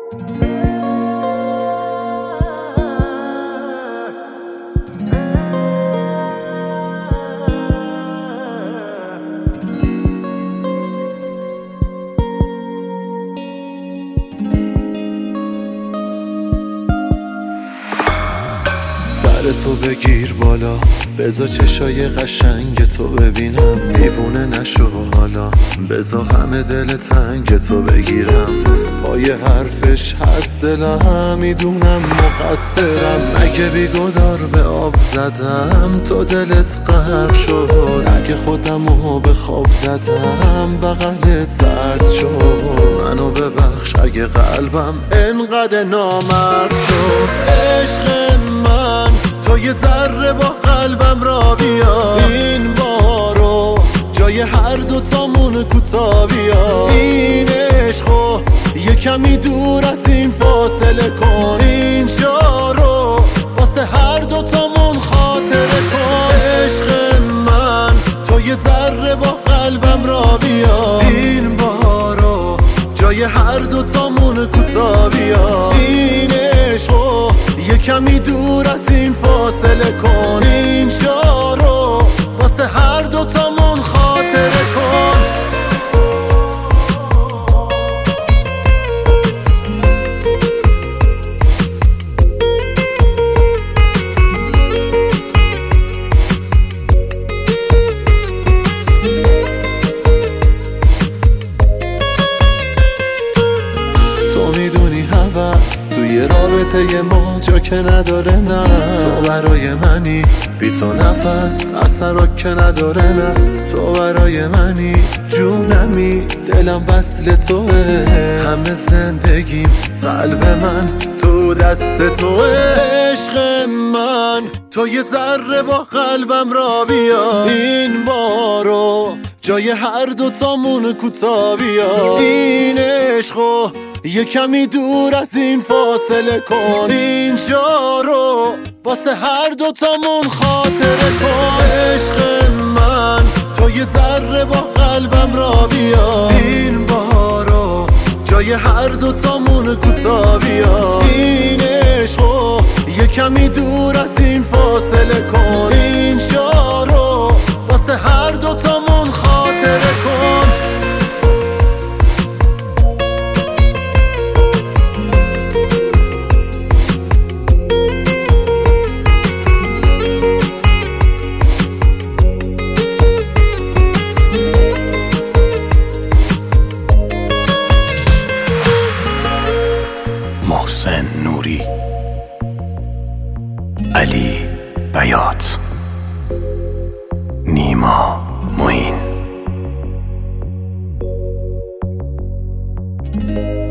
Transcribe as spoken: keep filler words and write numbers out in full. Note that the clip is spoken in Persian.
تو بگیر بالا، بذار چشای قشنگ تو ببینم، دیوونه نشو حالا، بذار غم دل تنگ تو بگیرم. پای حرفش هست دلم، میدونم مقصرم، مگه بیگدار به آب زدم تو دلت غرق شد، اگه خودمو به خواب زدم بغلت زرد شد. منو ببخش اگه قلبم انقدر نامرد شد. عشق من تو یه ذره با قلبم را بیا، این بارو جای هر دوتامون کوتا بیا. این عشقو یه کمی دور از این فاصله کن، این شارو واسه هر دوتامون خاطره کن. عشق من تو یه ذره با قلبم را بیا، این بارو جای هر دوتامون کوتا بیا. این عشقو یه کمی دور از این فاصله کن، این شارو واسه هر دوتامون خاطره کن. تو میدونی هوس توی رابطه ما جا که نداره، نه تو برای منی، بی تو نفس اثر که نداره، نه تو برای منی، جونمی دلم وصل توه، همه زندگیم قلب من تو دست توه. عشق من تو یه ذره با قلبم را بیا، این بارو جای هر دوتامون کوتا بیا. این عشقو یه کمی دور از این فاصله کن، این شارو واسه هر دوتامون خاطره کن. عشق من تو یه ذره با قلبم را بیا، این بارو جای هر دوتامون کوتا بیا. این عشقو یه کمی دور از این فاصله کن، این شارو واسه هر دوتامون خاطره کن. محسن نوری، علی بیات، نیما معین.